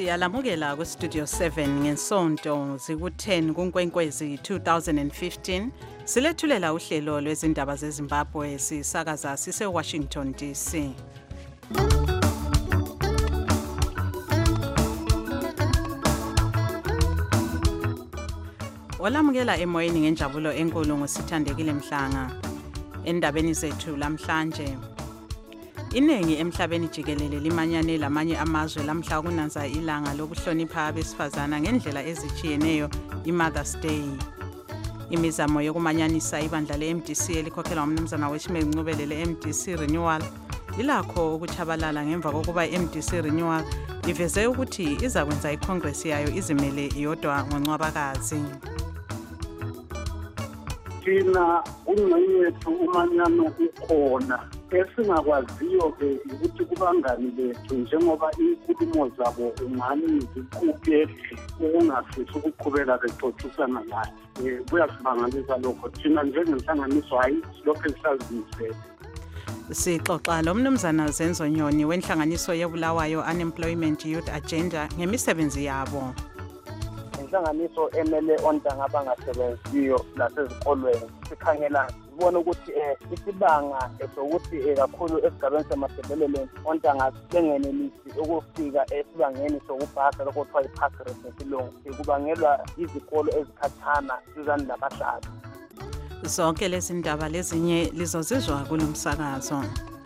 Siyalamukela ku-Studio 7 ngesonto ziku-10 kuNkwenkwezi 2015. Silethulela uhlelo lwezindaba zeZimbabwe sisakaza sise-Washington DC. Olamukela emoyeni ngenjabulo enkulu ngosithandekile Mhlanga. Endabeni zethu lamhlanje, iningi emhlabeni jikelele limanyane lamanye amazwe lamhla kunanza ilanga lokuhlonipha abesifazana ngendlela ezijiyeneyo iMother's Day. Imizamo yokumanyanisa ibandla le-MDC elikhokhelwa umnumzana Weshimeka Ncubele le-MDC Renewal ilakho ukuchabalala ngemva kokuba i-MDC Renewal iveze ukuthi izakwenza iCongress yayo izimele iyodwa ngoNcwabakazi. Thina ungcwethu umanyano ukhona esingakwaziyo-ke ukuthi kubangani bethu njengoba inkulumo zabo ungani zikuqedle ukungafisi ukuqhubeka bexoxisana lathi. Kuyasimangalisa lokho thina njengenhlanganiso hayi silokhu sisazimisele. Sixoxa lo mnumzana Zenzo Nyoni wenhlanganiso yeBulawayo Unemployment Youth Agenda ngemisebenzi yabo. Inhlanganiso emele ontanga abangasebenziyo lasezikolweni sikhangela sibona ukuthi isibanga sokuthi kakhulu esigabeni seMasebelele ontanga bengenelisi ukufika esibangeni sokupasa lokho kuthiwa i-pass rate ngesilungu kubangelwa izikolo ezikhathana duzane labahlali. Zonke lezi ndaba lezinye lizozizwa kulomsakazo.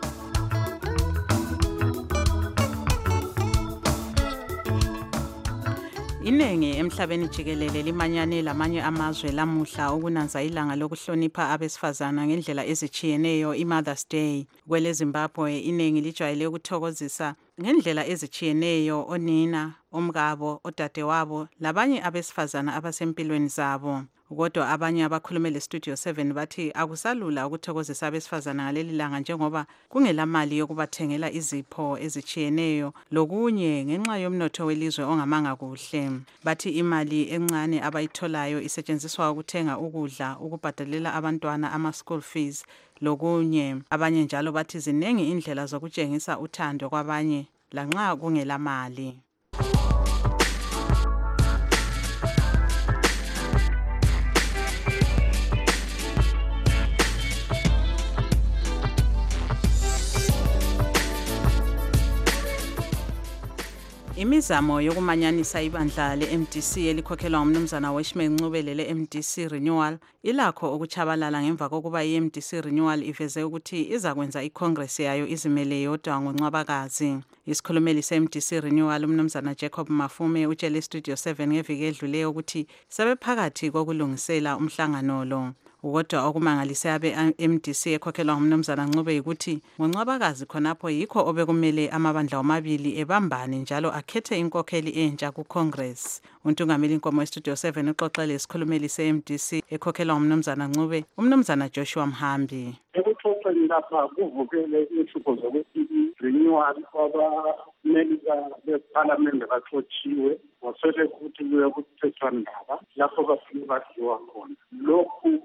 Iningi emhlabeni jikelele limanyane lamanye amazwe lamuhla ukunanza ilanga lokuhlonipha abesifazana ngendlela ezijiyeneyo iMother's Day. Kwele Zimbabwe iningi lijwayele ukuthokozisa ngendlela ezijiyeneyo onina, omkabo, odadewabo labanye abesifazana abasempilweni zabo. Kodwa abanye abakhulume le-Studio 7 bathi akusalula ukuthokozisa abesifazana ngaleli langa njengoba kungelamali yokubathengela izipho ezijiyeneyo lokunye ngenxa yomnotho welizwe ongamanga kuhle. Bathi imali encane abayitholayo isetshenziswa ukuthenga ukudla, ukubhadalela abantwana ama-school fees lokunye. Abanye njalo bathi ziningi indlela zokutshengisa uthando kwabanye lanxa kungelamali. Imizamo yokumanyanisa ibandla le-MDC elikhokhelwa umnumzana Weshimeka Ncubele le-MDC Renewal ilakho ukuchabalala ngemva kokuba i-MDC Renewal iveze ukuthi izakwenza iCongress yayo izimele yodwa ngoNcwabakazi. Isikhulumeli se-MDC Renewal umnumzana Jacob Mafume utshele i-Studio 7 ngeviki edluleyo ukuthi sebephakathi kokulungisela umhlangano lo. Kodwa okumangalise abe-MDC ekhokhelwa umnumzana Ncube ukuthi ngoNcwabakazi khonapho yikho obekumele amabandla omabili ebambane njalo akhethe inkokheli entsha kuCongress. Untungameli inkomo weStudio 7 uxoxele isikhulumeli se-MDC ekhokhelwa umnumzana Ncube, umnumzana Joshua Mhambi. Ekuxoxeni lapha kuvukele inhlupho zokuthi Renewal kwabameli bePhalamende baxotshiwe wasele ukuthi kuye kuthethwa ndaba lapho bafike badliwa khona. Lokhu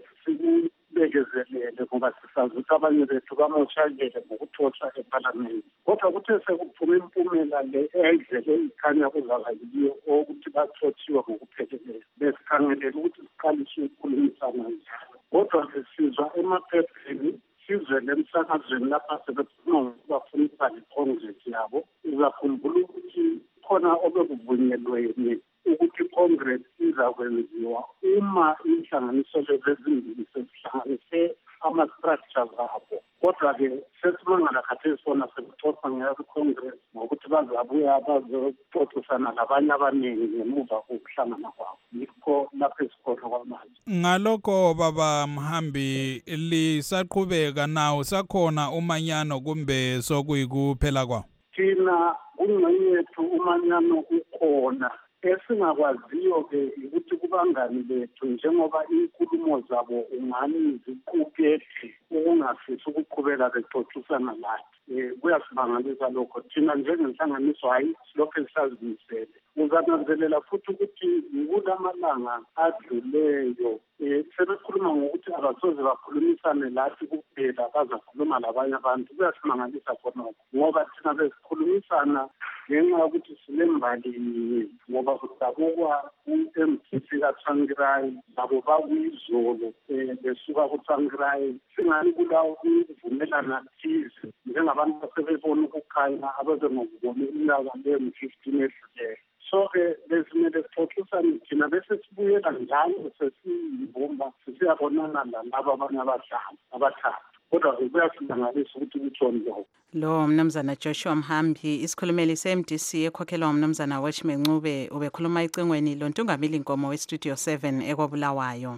sikubekezelele ngoba sisazi ukuthi abanye bethu bamoshakele ngokuthosa ePhalamende. Kodwa kuthe sekuphume impumela le eyayidlele ikhanya kuzaba yiyo ukuthi bathothiwe ngokupheleleyo. Besikhangelela ukuthi siqalishe ukukhulumisana njalo. Kodwa sisizwa emaphepheni sizwe lemsakazweni lapha sebekhuluma ngokubafunisa iCongress yabo. Uzakhumbula ukuthi khona obekuvunyelweni ukuthi iCongress izakwenziwa uma inhlanganiso lezimbili sezihlanganise ama-structures abo. Kodwa-ke sesimangala khathesi sona sekuxoxa ngeCongress ngokuthi bazabuya bazoxoxisana labanye abaningi ngemuva kokuhlangana kwabo. Yikho lapho esikhona kwamanje. Ngalokho baba Mhambi lisaqhubeka nawo sakhona umanyano kumbe sokuyikuphela kwawo? Thina ungcwethu umanyano ukhona esingakwaziyo-ke ukuthi kubangani bethu njengoba inkulumo zabo ungani ziqukethe ukungafisi ukuqhubeka bexoxisana lathi. Kuyasibangalisa lokho. Thina njengenhlanganiso hayi silokhu sisazimisele. Uzananzelela futhi ukuthi kulamalanga adluleyo sebekhuluma ngokuthi abasoze bakhulumisane lathi kuphela bazakhuluma labanye abantu. Kuyasimangalisa khona ngoba thina besikhulumisana ngenxa yokuthi silembali ngoba kudabukwa u-MTC kaTsvangirai labo bakuyizolo besuka kuTsvangirai singani kulawo ukuvumelana thize njengabantu basebebona ukukhanya abazengokubona iminyaka le-15 edluleyo. So-ke besimele sixoxisane thina bese sibuyela njalo sesiyibumba sisiyabonana nalabo abanye abathathu. Kodwa kuyasimangalisa ukuthi kutshoni lokho. Lo mnumzana Joshua Mhambi, isikhulumeli se-MDC ekhokhelwa umnumzana Watchman Ncube, ubekhuluma ecingweni loNtungamili Nkomo we-Studio 7 ekobulawayo.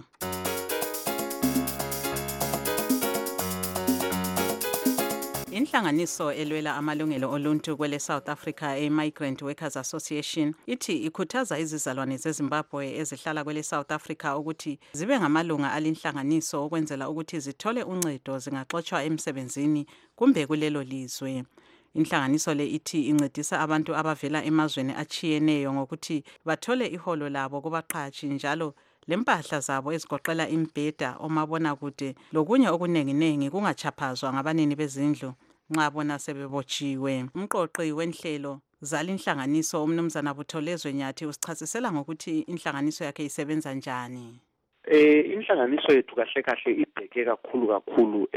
Inhlanganiso elwela amalungelo oluntu kwele South Africa Migrant Workers Association ithi ikhuthaza izizalwane zeZimbabwe ezihlala kwele South Africa ukuthi zibe ngamalunga alinhlanganiso ukwenzela ukuthi zithole uncedo zingaxotshwa emsebenzini kumbe kulelo lizwe. Inhlanganiso le ithi incedisa abantu abavela emazweni achiyeneyo ngokuthi bathole iholo labo kubaqhatshi njalo lempahla zabo ezigoqela imbheda, omabonakude lokunye okunenginengi kungachaphazwa ngabanini bezindlu nxa bona sebebotshiwe. Umqoqi wenhlelo zalinhlanganiso umnumzana Butholezwe Nyathi usichasisela ngokuthi inhlanganiso yakhe isebenza njani. Inhlanganiso yethu kahle ibheke kakhulu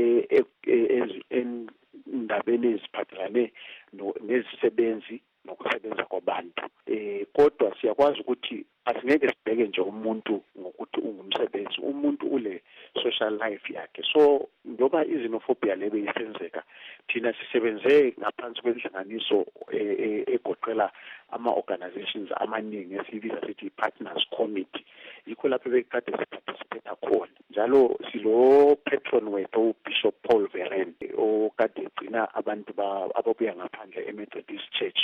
endabeni eziphathelane nezisebenzi nokusebenza kwabantu. Kodwa siyakwazi ukuthi asingeke sibheke nje umuntu ngokuthi ungumsebenzi. Umuntu ule social life yakhe. So ngoba izinophobia lebe isenzeka, thina sisebenze ngaphansi kwenhlanganiso egoqela ama-organizations amaningi esibiza sithi partners committee. Yikho lapho bekade siparticipate khona. Njalo silo patron wethu uBishop Paul Verren okade egcina abantu ababuya ngaphandle eMethodist Church.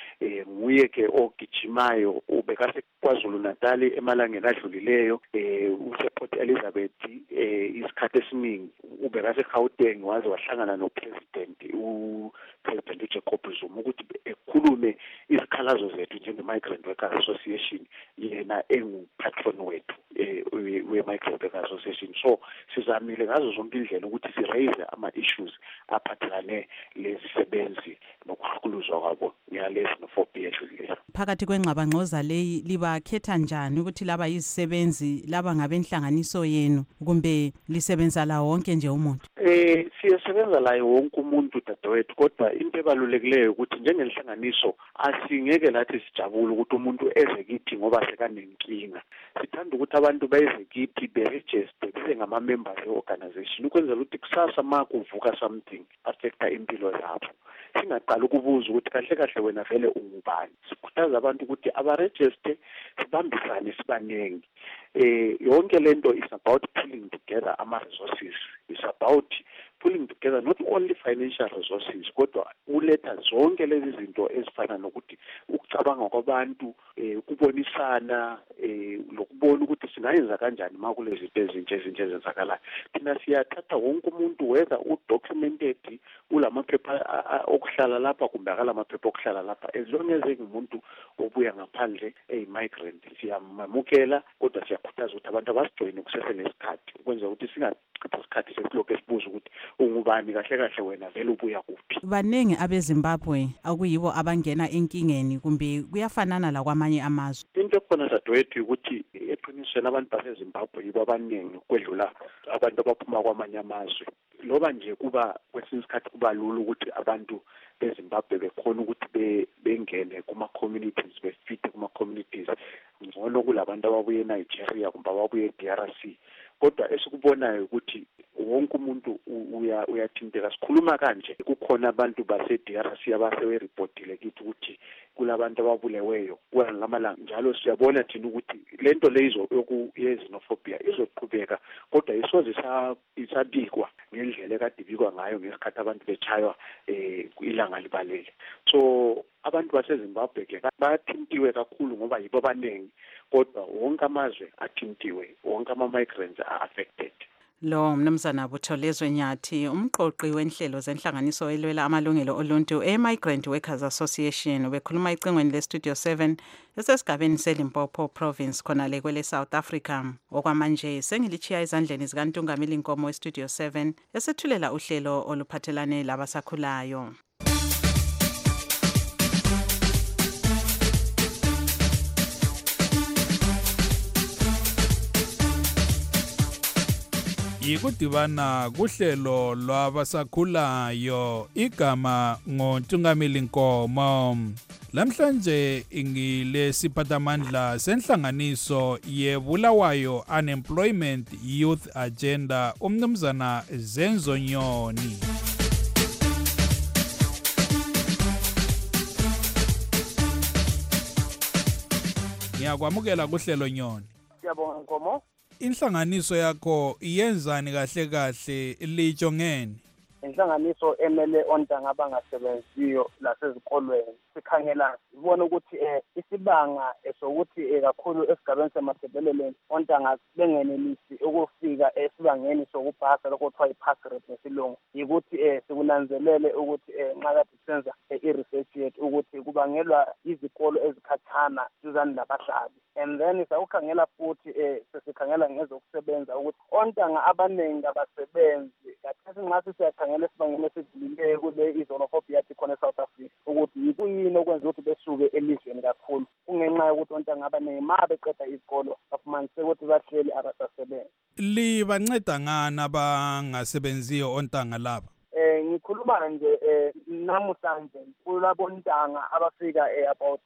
Nguye ke ogijimayo ubekase KwaZulu Natal emalangeni adlulileyo uSeport Elizabeth isikhathi esiningi ubekase Gauteng waze wahlangana nopresident uPresident Jacob Zuma ukuthi ekhulume izikhalazo zethu njenge-Migrant Workers Association, yena engupatron wethu we-Migrant Workers Association. So sizamile ngazo zonke indlela ukuthi siraise ama-issues aphathelane lezisebenzi nokuhlukuluzwa kwabo ngiyalezi nophobia edlulileyo. Phakathi kwengxabangxoza leyi libakhetha njani ukuthi laba yizisebenzi laba ngabenhlanganiso yenu kumbe lisebenza la wonke nje umuntu? Siyasebenza la wonke umuntu dadewethu, kodwa into ebalulekileyo ukuthi njengenhlanganiso asingeke lathi sijabule ukuthi umuntu eze kithi ngoba sekanenkinga. Sithanda ukuthi abantu beze kithi beregister bese ngama-members e-organization ukwenzela ukuthi kusasa ma kuvuka something affecta impilo zabo singaqala ukubuza ukuthi kahle wena vele ungubani. Sikhuthaza abantu ukuthi abaregister sibambisane sibanengi. Yonke lento is about pulling together ama-resources. It's about pulling together not only financial resources kodwa uletha zonke lezi zinto ezifana nokuthi ukucabanga kwabantu, ukubonisana, lokubona ukuthi singayenza kanjani ma kulezi zinto ezintsha ezenzakalayo. Thina siyathatha wonke umuntu whether udocumented ulamaphepha okuhlala lapha kumbe akalamaphepha okuhlala lapha, as long as engumuntu obuya ngaphandle migrant siyamamukela, kodwa siyakhuthaza ukuthi abantu abasijoyine kusesenesikhathi ukwenzela ukuthi singachitha isikhathi sesilokhu esibuza ukuthi ungubani kahle wena vele ubuya kuphi. Banengi abeZimbabwe akuyibo abangena enkingeni kumbe kuyafanana la kwamanye amazwe? Into ekhona dadewethu ukuthi eqinisweni abantu baseZimbabwe yibo abaningi kwedlula abantu abaphuma kwamanye amazwe. Loba nje kuba kwesinye isikhathi kuba lula ukuthi abantu beZimbabwe bekhona ukuthi bengene kuma-communities, befite kuma-communities ngcono kulabantu ababuye eNigeria kumbe ababuye eDRC. Kodwa esikubonayo ukuthi wonke umuntu uyathinteka. Sikhuluma kanje kukhona abantu base-DRC abaseberipotile kithi ukuthi kulabantu ababuleweyo ngamalanga njalo. Siyabona thina ukuthi lento leyo yezinophobia izoqhubeka, kodwa isoze isabikwa ngendlela ekade ibikwa ngayo ngesikhathi abantu betshaywa ilanga libalele. So abantu baseZimbabwe ke bayathintiwe kakhulu ngoba yibo abaningi, kodwa wonke amazwe athintiwe, wonke ama-migrants are affected. Lo mnumzana Butholezwe Nyathi, umqoqi wenhlelo zenhlanganiso elwela amalungelo oluntu e-Migrant Workers Association, bekhuluma icingweni le-Studio 7 esesigabeni seLimpopo Province khonale kwele South Africa. Okwamanje sengilichiya ezandleni zikaNtungameli Nkomo we-Studio 7 esethulela uhlelo oluphathelane labasakhulayo. Yikudibana kuhlelo lwabasakhulayo, igama ngoNtungameli Nkomo. Lamhlanje ingile siphathamandla senhlanganiso yeBulawayo Unemployment Youth Agenda, umnumzana Zenzo Nyoni. Ngiyakwamukela kuhlelo Nyoni. Siyabonga Nkomo. Inhlanganiso yakho iyenzani kahle kahle lijongeni? Inhlanganiso emele ontanga abangasebenziyo lasezikolweni sikhangela sibona ukuthi isibanga sokuthi kakhulu esigabeni seMatabeleland ontanga bengenelisi ukufika esibangeni sokupasa lokho kuthiwa i-pass rate ngesilungu, yikuthi sikunanzelele ukuthi nxa kade senza i-research yethu ukuthi kubangelwa izikolo ezikhatshana duzane labahlali. And then sawukhangela futhi sesikhangela ngezokusebenza ukuthi ontanga abaningi abasebenzi kathi nxa siyakhangela esibangeni esidlulileyo kule izonofobia yathi khona eSouth Africa ukuthi yikuyini okwenza ukuthi besuke elizweni kakhulu, kungenxa yokuthi ontanga abaningi ma beqeda izikolo bafumanise ukuthi bahleli abasasebenzi. Libanceda ngani abangasebenziyo ontanga laba? Ngikhuluma nje namuhlanje kulabontanga abafika about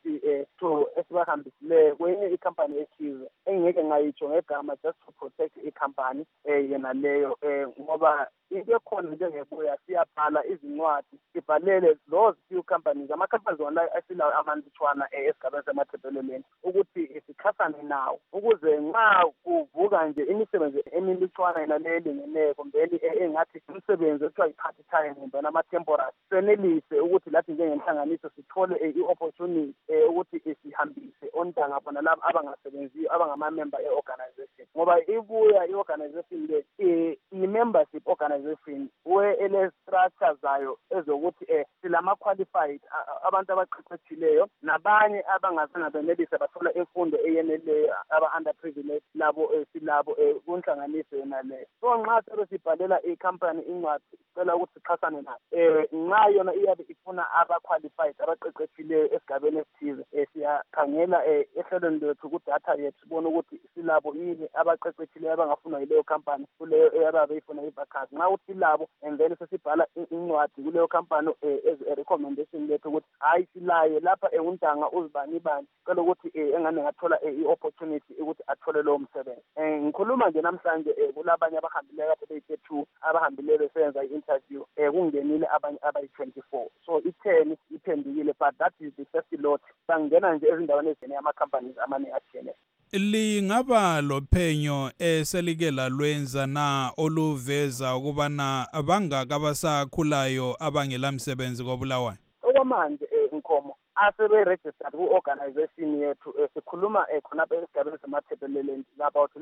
32 esibahambisileyo kwenye ikhampani ethize engeke ngayitsho ngegama just to protect ikhampani yena leyo ngoba into ekhona njengebuya siyabhala izincwadi sibhalele those few companies, ama-companies wona asilayo amantshwana esigabeni seMatabeleland ukuthi sikhasane nawo ukuze nxa kuvuka nje imisebenzi emilutshwana yena leyo elingeneyo kumbeni engathi umsebenzi ekuthiwa i-part time kumbeni ama-temporary senelise ukuthi lathi njengenhlanganiso sithole i-opportunity ukuthi sihambise ontanga bona laba abangasebenziyo abangama-member e-organization ngoba ibuya i-organization le i-membership organization ele-structure zayo ezokuthi silama-qualified abantu abaqeqetshileyo nabanye abangazange benelise bathola imfundo eyeneleyo aba-underprivileged labo silabo kunhlanganiso yona leyo. So nxa sebe sibhalela ikhampani incwadi sicela ukuthi sixhasane nayo nxa yona iyabe ifuna aba-qualified abaqeqetshileyo esigabeni esithize siyakhangela ehlelweni lethu kudatha yethu sibone ukuthi silabo yini abaqeqetshileyo abangafunwa yileyo khampani kuleyo eyabe ifuna i-vacancy. Nxa uthi labo and then sesibhala incwadi kuleyo khampani as a recommendation lethu ukuthi hayi silaye lapha untanga uzibani cela ukuthi engane ngathola i-opportunity ukuthi athole lowo msebenzi. Ngikhuluma nje namhlanje kulabanye abahambileyo kade beyi-32 abahambileyo besenza i-interview kungenile abanye abayi-24, so i-10 iphendukile, but that is the first lot. Bangena nje ezindaweni ezine ama-companies amaningi athiyene. Lingaba lophenyo eselike lalwenza na oluveza ukubana abangaka abasakhulayo abangela msebenzi koBulawayo? Okwamanje Nkomo asebe-registered ku-organization yethu sikhuluma khonapha esigabeni seMatabeleland about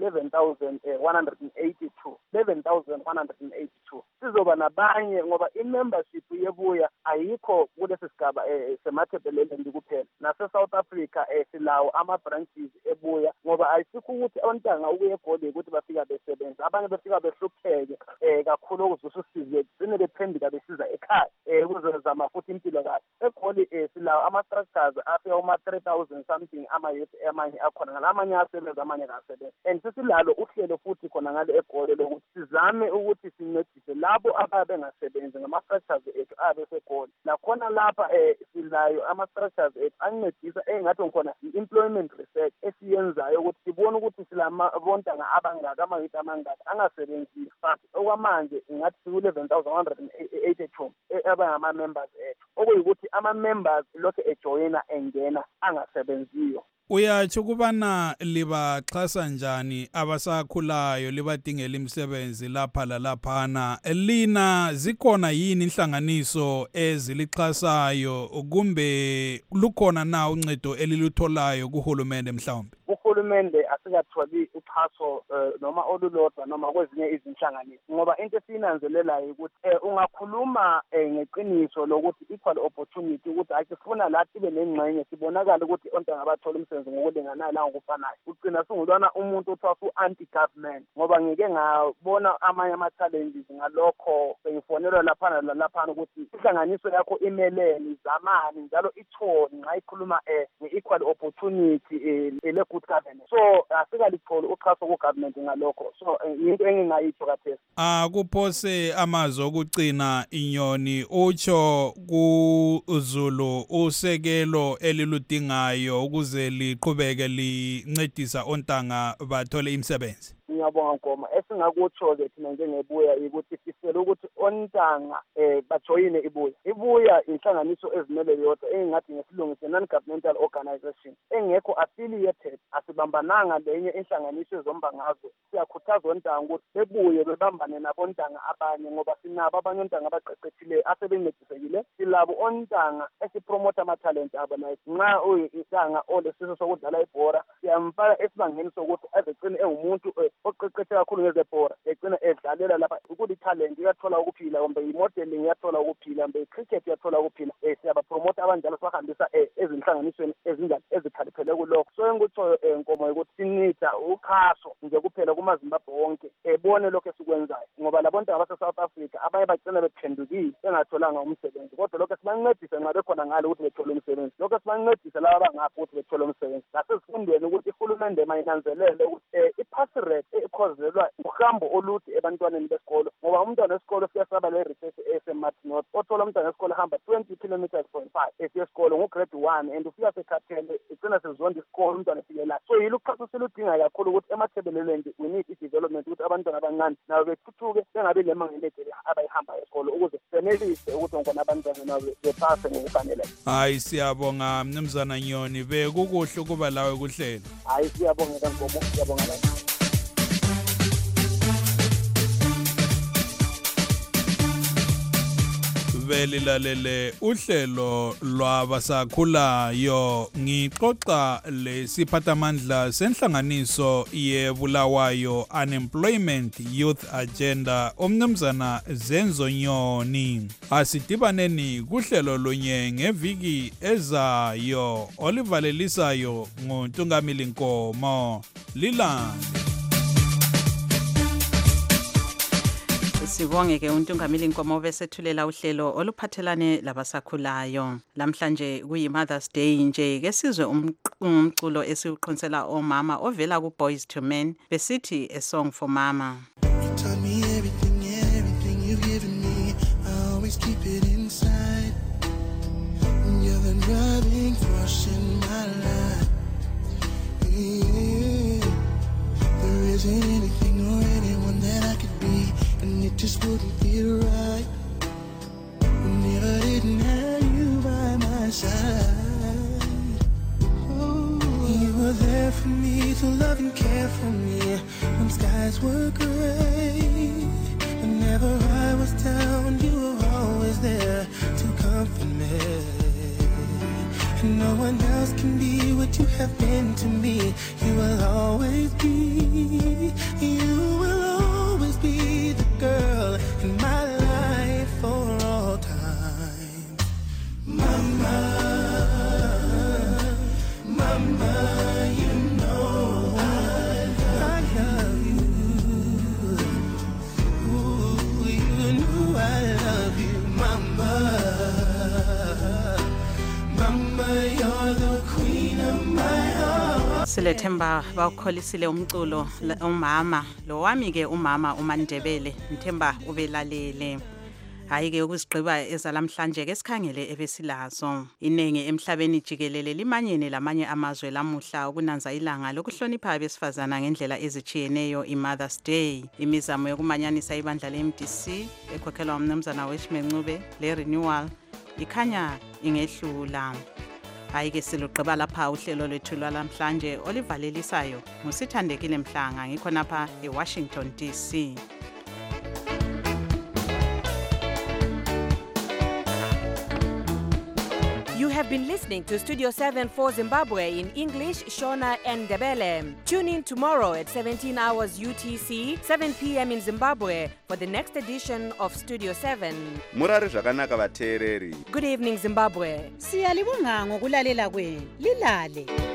11,182. Sizoba nabanye ngoba i-membership yebuya ayikho kulesi sigaba seMatabeleland kuphela, nase-South Africa silawo ama-branches ebuya ngoba ayisikho ukuthi ontanga ukuye eGoli ukuthi bafika besebenza, abanye befika behlupheke kakhulu okuzuza usizo gcine bephenduka besiza ekhaya ukuzozama futhi impilo kahle. eGoli silawo ama-structures afika uma-3,000 something ama-youth amanye akhona ngala amanye asebenza amanye kasebenza, and sesilalo uhlelo futhi khona ngale eGoli lokuthi sizame ukuthi sincedise labo ababe bengasebenzi ngama-structures ethu abe seGoli. Nakhona lapha silayo ama-structures ethu ancedisa engathi ngikhona i-employment research esiyenzayo ukuthi sibone ukuthi silamabontanga abangaka ama-youth amangaka angasebenziyo, but okwamanje ngathi siku-11,182 abangama-members ethu, okuyikuthi ama-members lokhu ejoyina engena angasebenziyo. Uyatsho ukubana libaxhasa njani abasakhulayo libadingela imisebenzi lapha lalaphana? Lina zikhona yini inhlanganiso ezilixhasayo kumbe lukhona na uncedo elilutholayo kuhulumende mhlawumbe? uhulumende asikatholi uxhaso noma olulodwa noma kwezinye izinhlanganiso ngoba into esiyinanzelelayo ukuthi ungakhuluma ngeqiniso lokuthi equal opportunity ukuthi akufuna la sibe nengxenye sibonakala ukuthi ontanga bathola umsebenzi ngokulinganayo la ngokufanayo ugcina singulwana umuntu othiwa anti-government ngoba ngike ngabona amanye ama-challenges ngalokho bengifonelwa laphana lalaphana ukuthi inhlanganiso yakho imelene izamani njalo ithoni nxa ikhuluma nge-equal opportunity le-good governance so asikalitholi uxhaso ku-government ngalokho so yinto engingayitsho kathesi kuphose amazwi okugcina inyoni utsho kuZulu usekelo eliludingayo ukuze liqhubeke lincedisa ontanga bathole imisebenzi. Ngiyabonga Nkoma esingakutsho-ke thina njengebuya ukuthi sifela ukuthi ontanga bajoyine ibuya inhlanganiso ezimele yodwa engingathi ngesilungu non-governmental organization engekho affiliated asibambananga lenye inhlanganiso ezomba ngazo siyakhuthaza ontanga ukuthi bebuye bebambane nabontanga abanye ngoba sinabo abanye ontanga abaqeqetshileyo asebencedisekile silabo ontanga esipromota ama-talent abo like nxa uyintanga olesiso sokudlala ibhora siyamfaka esibangeni sokuthi azegcine engumuntu oqeqetshe kakhulu ngezebhora egcina edlalela lapha ukuthi talent iyathola ukuphila kumbe i-modeling iyathola ukuphila kumbe i-cricket iyathola ukuphila siyabapromota abanjalo sibahambisa ezinhlanganisweni ezinjani ezikhaliphele kulokho so engikutsho Nkomo ukuthi sinida uxhaso nje kuphela kumaZimbabwe wonke ebone lokho esikwenzayo ngoba labontanga base-South Africa abanye bagcina bephendukile bengatholanga umsebenzi kodwa lokho sibancedise nxa bekhona ngalo ukuthi bethole umsebenzi lokho sibancedise laba abangaphi ukuthi bethole umsebenzi nasezifundweni ukuthi ihulumende mayinanzelele ukuthi i-pass rate ekhozelwa uhambo olude ebantwaneni besikolo ngoba umntwana wesikolo siyasaba le-research eseMartinot othola umntwana wesikolo ahamba 20 kilometers point 5 esiye esikolo ngo-grade 1 and ufika sekhathele igcina sezonda isikolo umntwana efike la so yilo uxhaso siludinga kakhulu ukuthi emathebelelweni we need i-development ukuthi abantwana abancane nabo bethuthuke bengabi lemangelede abayihambayo esikolo ukuze senelise ukuthi onkona abantwana nabo bephase ngokufaneleyo. Hayi siyabonga Mnumzana Nyoni bekukuhle ukuba lawe kuhlelo. Hayi siyabonga kaNkomo siyabonga la. Belilalele uhlelo lwabasakhulayo ngixoxa lesiphathamandla senhlanganiso yeBulawayo Unemployment Youth Agenda umnumzana Zenzo Nyoni. Asidibaneni kuhlelo lunye ngeviki ezayo olivalelisayo nguNtungamili Nkomo lilande. Sibonge-ke uNtungamili Nkomo besethulela uhlelo oluphathelane labasakhulayo. Lamhlanje kuyi-Mother's Day nje ke sizwe umculo esiwuqhonsela omama ovela ku-Boys to Men besithi A Song for Mama. You taught me everything you've given me. I always keep it inside. You're the driving force in my life. Yeah. There isn't anything or anyone that I could be, and it just wouldn't feel right. Never didn't have you by my side. Oh, you were there for me to love and care for me when skies were gray. Whenever I was down, you were always there to comfort me. And no one else can be what you have been to me. You will always be. You will always be the girl in my life for all time. Mama, Mama, you know I love you. Ooh, you know I love you, Mama. Mama, you're the queen of my heart. Silethemba bawukholisile umculo umama lo wami ke umama uMandebele ngithemba ubelalele. Hayi ke ukusigqiba ezalamhlanje ke sikhangele ebesilazo inenge emhlabeni jikelele limanyene lamanye amazwe lamuhla ukunanza ilanga lokuhlonipha abesifazana ngendlela ezichiyeneyo iMother's Day. Imizamo yokumanyanisa ibandla leMDC ekhokhelwa umnumzana weChimencube le renewal ikhanya ingehlula. Hayi ke silugqiba lapha uhlelo lwethu lwalamhlanje olivalelisayo ngusithandekile Mhlanga ngikhonapha eWashington DC. You have You've been listening to Studio 7 for Zimbabwe in English, Shona and Ndebele. Tune in tomorrow at 17 hours UTC, 7 p.m. in Zimbabwe for the next edition of Studio 7. Murari zvakanaka vateereri. Good evening, Zimbabwe. Siyalibonga ngokulalela kwenu. Lilale.